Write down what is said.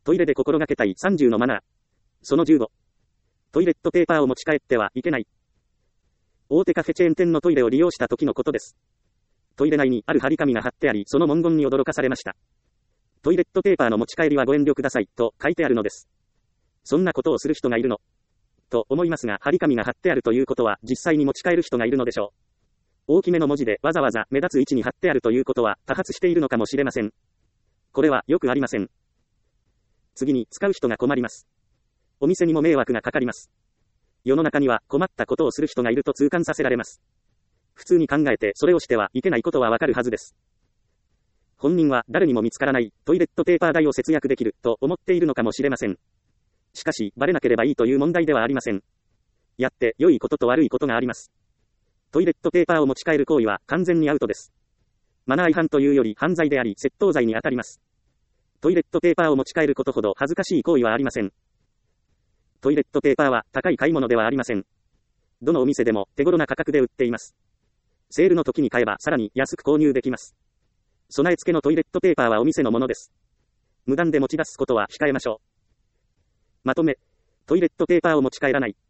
トイレで心がけたい30のマナー。その15。トイレットペーパーを持ち帰ってはいけない。大手カフェチェーン店のトイレを利用した時のことです。トイレ内にある張り紙が貼ってあり、その文言に驚かされました。トイレットペーパーの持ち帰りはご遠慮ください、と書いてあるのです。そんなことをする人がいるのと思いますが、張り紙が貼ってあるということは、実際に持ち帰る人がいるのでしょう。大きめの文字でわざわざ目立つ位置に貼ってあるということは、多発しているのかもしれません。これはよくありません。次に、使う人が困ります。お店にも迷惑がかかります。世の中には困ったことをする人がいると痛感させられます。普通に考えてそれをしてはいけないことはわかるはずです。本人は誰にも見つからないトイレットペーパー代を節約できると思っているのかもしれません。しかし、バレなければいいという問題ではありません。やって良いことと悪いことがあります。トイレットペーパーを持ち帰る行為は完全にアウトです。マナー違反というより犯罪であり窃盗罪に当たります。トイレットペーパーを持ち帰ることほど恥ずかしい行為はありません。トイレットペーパーは高い買い物ではありません。どのお店でも手頃な価格で売っています。セールの時に買えばさらに安く購入できます。備え付けのトイレットペーパーはお店のものです。無断で持ち出すことは控えましょう。まとめ。トイレットペーパーを持ち帰らない。